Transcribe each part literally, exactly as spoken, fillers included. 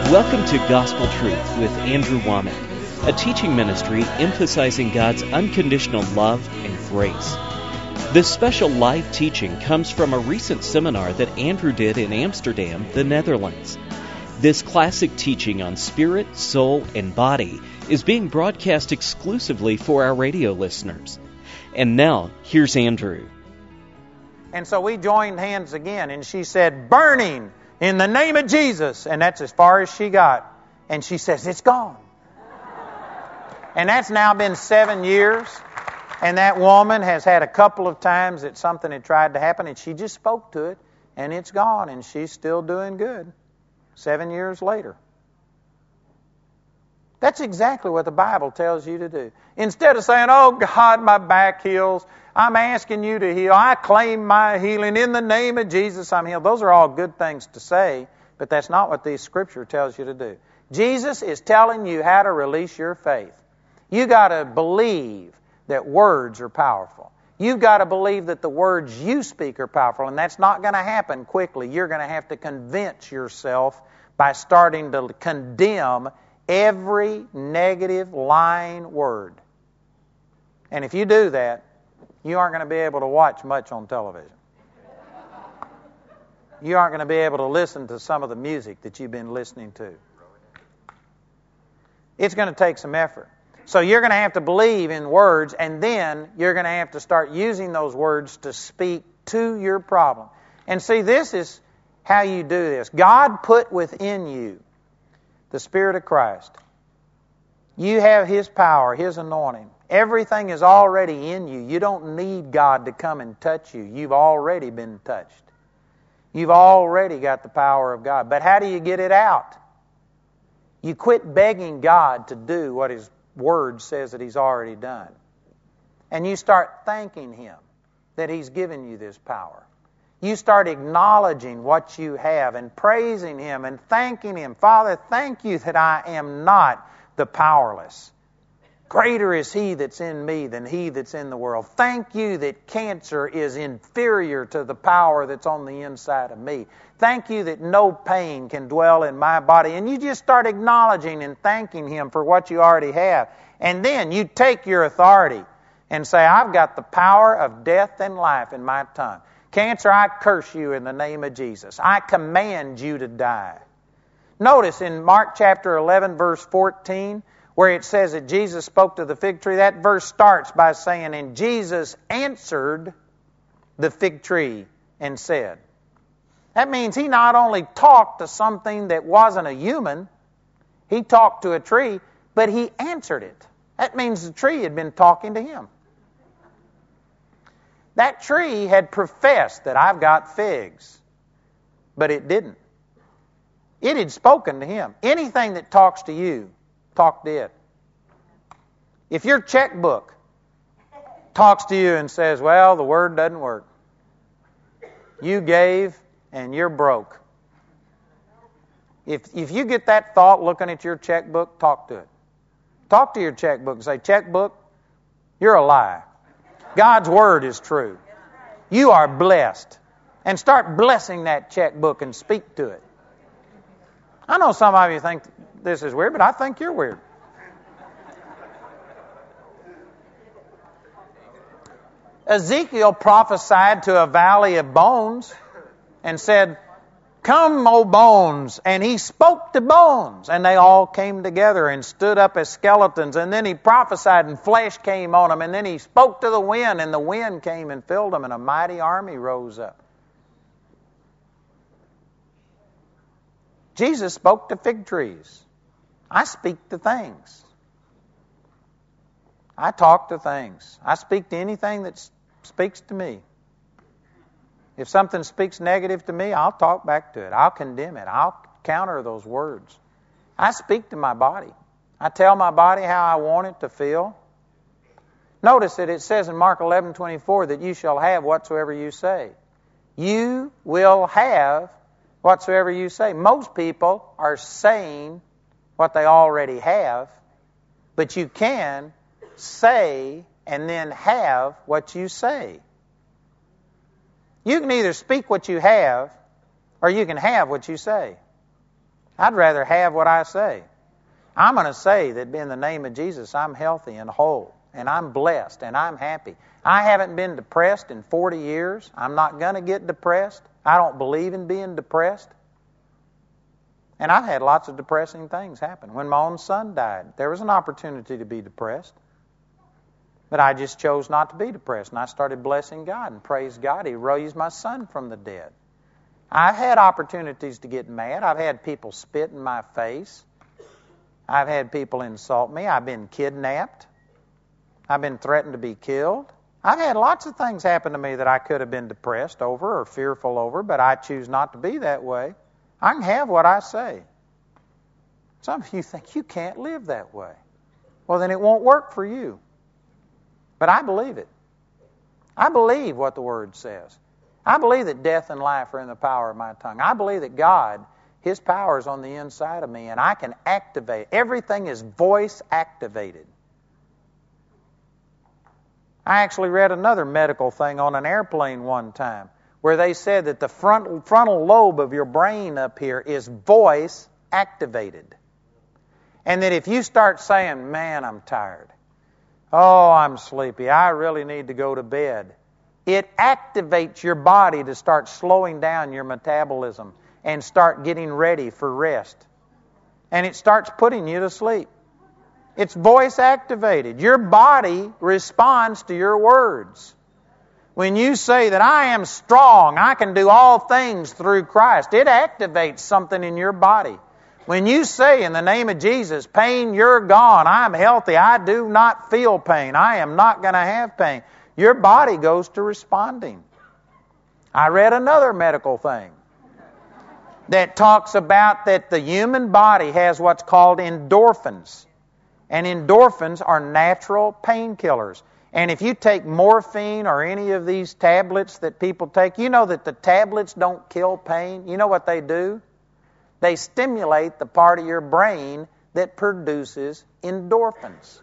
Welcome to Gospel Truth with Andrew Womack, a teaching ministry emphasizing God's unconditional love and grace. This special live teaching comes from a recent seminar that Andrew did in Amsterdam, the Netherlands. This classic teaching on spirit, soul, and body is being broadcast exclusively for our radio listeners. And now, here's Andrew. And so we joined hands again, and she said, "Burning in the name of Jesus." And that's as far as she got. And she says, "It's gone." And that's now been seven years. And that woman has had a couple of times that something had tried to happen, and she just spoke to it, and it's gone, and she's still doing good seven years later. That's exactly what the Bible tells you to do. Instead of saying, "Oh God, my back heals, I'm asking you to heal. I claim my healing. In the name of Jesus, I'm healed." Those are all good things to say, but that's not what the Scripture tells you to do. Jesus is telling you how to release your faith. You got to believe that words are powerful. You've got to believe that the words you speak are powerful, and that's not going to happen quickly. You're going to have to convince yourself by starting to condemn every negative lying word. And if you do that, you aren't going to be able to watch much on television. You aren't going to be able to listen to some of the music that you've been listening to. It's going to take some effort. So you're going to have to believe in words, and then you're going to have to start using those words to speak to your problem. And see, this is how you do this. God put within you the Spirit of Christ. You have His power, His anointing. Everything is already in you. You don't need God to come and touch you. You've already been touched. You've already got the power of God. But how do you get it out? You quit begging God to do what His Word says that He's already done. And you start thanking Him that He's given you this power. You start acknowledging what you have and praising Him and thanking Him. "Father, thank you that I am not the powerless. Greater is He that's in me than he that's in the world. Thank you that cancer is inferior to the power that's on the inside of me. Thank you that no pain can dwell in my body." And you just start acknowledging and thanking Him for what you already have. And then you take your authority and say, "I've got the power of death and life in my tongue. Cancer, I curse you in the name of Jesus. I command you to die." Notice in Mark chapter eleven, verse fourteen, where it says that Jesus spoke to the fig tree, that verse starts by saying, "And Jesus answered the fig tree and said." That means He not only talked to something that wasn't a human, He talked to a tree, but He answered it. That means the tree had been talking to Him. That tree had professed that "I've got figs," but it didn't. It had spoken to Him. Anything that talks to you, talk to it. If your checkbook talks to you and says, "Well, the word doesn't work. You gave and you're broke." If if you get that thought looking at your checkbook, talk to it. Talk to your checkbook and say, "Checkbook, you're a lie. God's word is true. You are blessed." And start blessing that checkbook and speak to it. I know some of you think this is weird, but I think you're weird. Ezekiel prophesied to a valley of bones and said, "Come, O bones." And he spoke to bones, and they all came together and stood up as skeletons. And then he prophesied, and flesh came on them. And then he spoke to the wind, and the wind came and filled them, and a mighty army rose up. Jesus spoke to fig trees. I speak to things. I talk to things. I speak to anything that speaks to me. If something speaks negative to me, I'll talk back to it. I'll condemn it. I'll counter those words. I speak to my body. I tell my body how I want it to feel. Notice that it says in Mark eleven twenty-four that you shall have whatsoever you say. You will have whatsoever you say. Most people are saying what they already have, but you can say and then have what you say. You can either speak what you have, or you can have what you say. I'd rather have what I say. I'm going to say that in the name of Jesus, I'm healthy and whole, and I'm blessed, and I'm happy. I haven't been depressed in forty years. I'm not going to get depressed. I don't believe in being depressed. And I've had lots of depressing things happen. When my own son died, there was an opportunity to be depressed. But I just chose not to be depressed, and I started blessing God and praise God. He raised my son from the dead. I've had opportunities to get mad. I've had people spit in my face. I've had people insult me. I've been kidnapped. I've been threatened to be killed. I've had lots of things happen to me that I could have been depressed over or fearful over, but I choose not to be that way. I can have what I say. Some of you think you can't live that way. Well, then it won't work for you. But I believe it. I believe what the Word says. I believe that death and life are in the power of my tongue. I believe that God, His power is on the inside of me, and I can activate. Everything is voice activated. I actually read another medical thing on an airplane one time where they said that the front, frontal lobe of your brain up here is voice activated. And that if you start saying, man, I'm tired. Oh, I'm sleepy. I really need to go to bed. It activates your body to start slowing down your metabolism and start getting ready for rest. And it starts putting you to sleep. It's voice activated. Your body responds to your words. When you say that I am strong, I can do all things through Christ, it activates something in your body. When you say in the name of Jesus, pain, you're gone, I'm healthy, I do not feel pain, I am not going to have pain, your body goes to responding. I read another medical thing that talks about that the human body has what's called endorphins. And endorphins are natural painkillers. And if you take morphine or any of these tablets that people take, you know that the tablets don't kill pain. You know what they do? They stimulate the part of your brain that produces endorphins.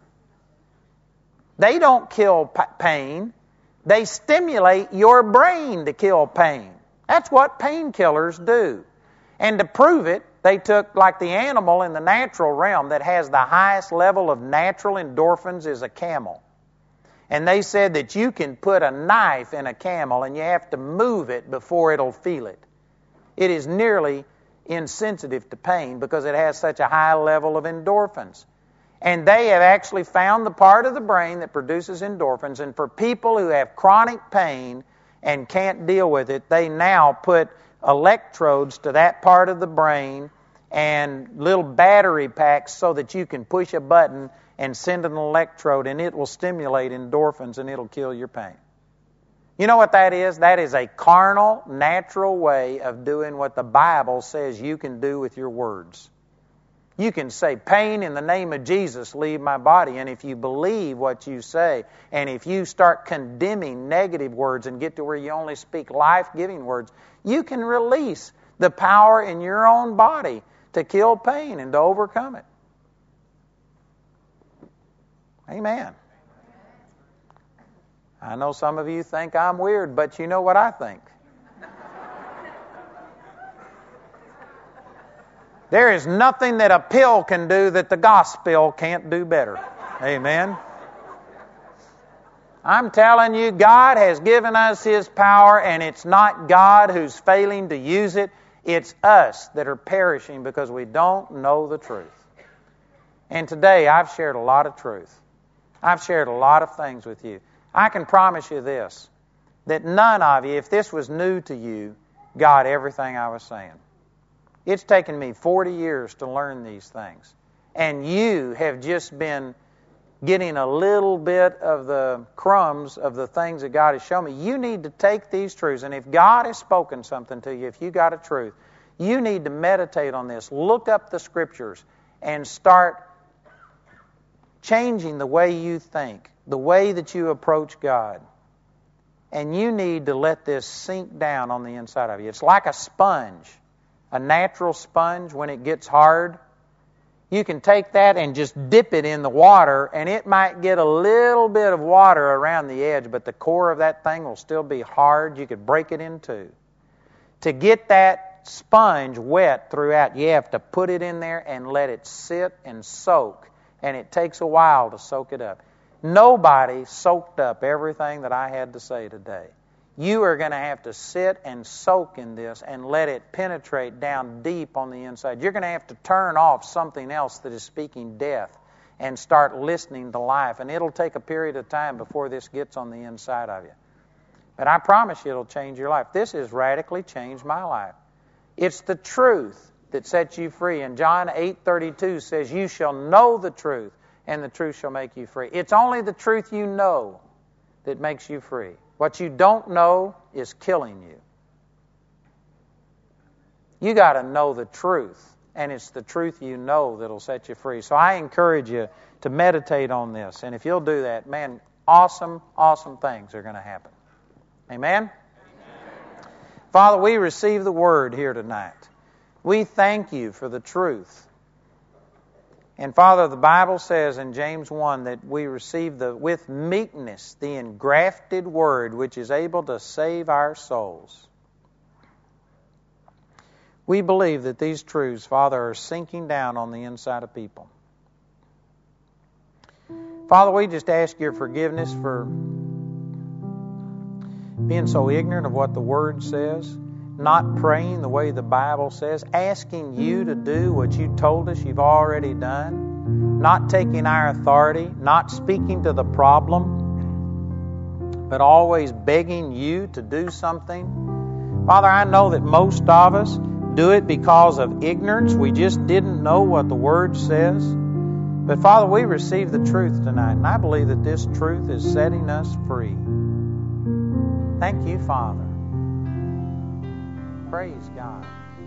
They don't kill p- pain. They stimulate your brain to kill pain. That's what painkillers do. And to prove it, they took, like the animal in the natural realm that has the highest level of natural endorphins is a camel. And they said that you can put a knife in a camel and you have to move it before it'll feel it. It is nearly insensitive to pain because it has such a high level of endorphins. And they have actually found the part of the brain that produces endorphins. And for people who have chronic pain and can't deal with it, they now put electrodes to that part of the brain and little battery packs so that you can push a button and send an electrode and it will stimulate endorphins and it'll kill your pain. You know what that is? That is a carnal, natural way of doing what the Bible says you can do with your words. You can say, pain in the name of Jesus, leave my body. And if you believe what you say, and if you start condemning negative words and get to where you only speak life-giving words, you can release the power in your own body to kill pain and to overcome it. Amen. I know some of you think I'm weird, but you know what I think. There is nothing that a pill can do that the gospel can't do better. Amen. I'm telling you, God has given us His power, and it's not God who's failing to use it. It's us that are perishing because we don't know the truth. And today I've shared a lot of truth. I've shared a lot of things with you. I can promise you this, that none of you, if this was new to you, got everything I was saying. It's taken me forty years to learn these things. And you have just been getting a little bit of the crumbs of the things that God has shown me. You need to take these truths, and if God has spoken something to you, if you got a truth, you need to meditate on this. Look up the Scriptures and start changing the way you think, the way that you approach God. And you need to let this sink down on the inside of you. It's like a sponge, a natural sponge. When it gets hard, you can take that and just dip it in the water, and it might get a little bit of water around the edge, but the core of that thing will still be hard. You could break it in two. To get that sponge wet throughout. You have to put it in there and let it sit and soak, and it takes a while to soak it up. Nobody soaked up everything that I had to say today. You are going to have to sit and soak in this and let it penetrate down deep on the inside. You're going to have to turn off something else that is speaking death and start listening to life. And it'll take a period of time before this gets on the inside of you. But I promise you it'll change your life. This has radically changed my life. It's the truth that sets you free. And John eight thirty-two says, you shall know the truth, and the truth shall make you free. It's only the truth you know that makes you free. What you don't know is killing you. You got to know the truth, and it's the truth you know that'll set you free. So I encourage you to meditate on this, and if you'll do that, man, awesome, awesome things are going to happen. Amen? Amen? Father, we receive the Word here tonight. We thank you for the truth. And Father, the Bible says in James one that we receive the with meekness the engrafted Word which is able to save our souls. We believe that these truths, Father, are sinking down on the inside of people. Father, we just ask your forgiveness for being so ignorant of what the Word says, not praying the way the Bible says, asking you to do what you told us you've already done, not taking our authority, not speaking to the problem, but always begging you to do something. Father, I know that most of us do it because of ignorance. We just didn't know what the Word says. But Father, we receive the truth tonight, and I believe that this truth is setting us free. Thank you, Father. Praise God.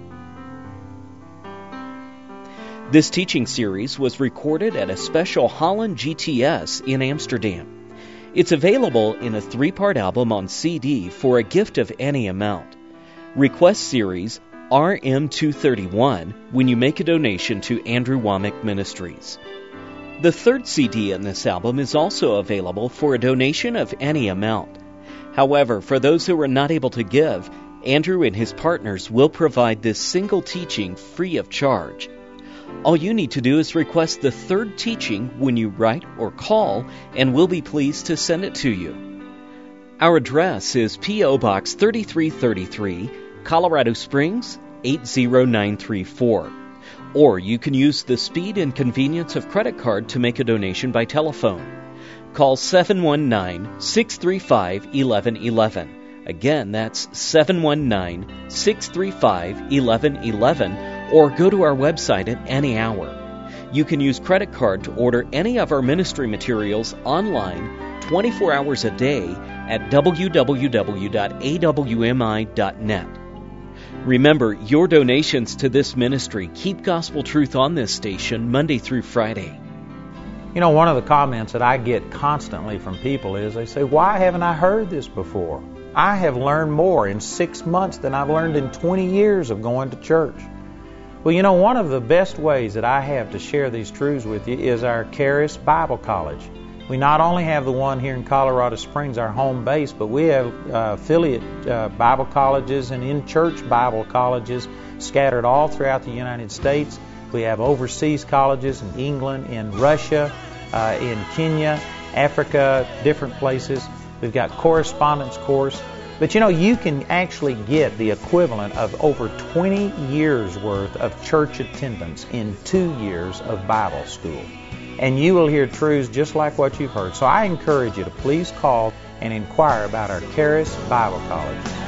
This teaching series was recorded at a special Holland G T S in Amsterdam. It's available in a three-part album on C D for a gift of any amount. Request series R M two thirty-one when you make a donation to Andrew Wommack Ministries. The third C D in this album is also available for a donation of any amount. However, for those who are not able to give, Andrew and his partners will provide this single teaching free of charge. All you need to do is request the third teaching when you write or call, and we'll be pleased to send it to you. Our address is P O Box thirty-three thirty-three, Colorado Springs, eight zero nine three four. Or you can use the speed and convenience of credit card to make a donation by telephone. Call seven one nine, six three five, one one one one. Again, that's seven one nine, six three five, one one one one, or go to our website at any hour. You can use credit card to order any of our ministry materials online twenty-four hours a day at w w w dot a w m i dot net. Remember, your donations to this ministry keep gospel truth on this station Monday through Friday. You know, one of the comments that I get constantly from people is they say, why haven't I heard this before? I have learned more in six months than I've learned in twenty years of going to church. Well, you know, one of the best ways that I have to share these truths with you is our Charis Bible College. We not only have the one here in Colorado Springs, our home base, but we have uh, affiliate uh, Bible colleges and in-church Bible colleges scattered all throughout the United States. We have overseas colleges in England, in Russia, uh, in Kenya, Africa, different places. We've got correspondence course. But you know, you can actually get the equivalent of over twenty years worth of church attendance in two years of Bible school. And you will hear truths just like what you've heard. So I encourage you to please call and inquire about our Charis Bible College.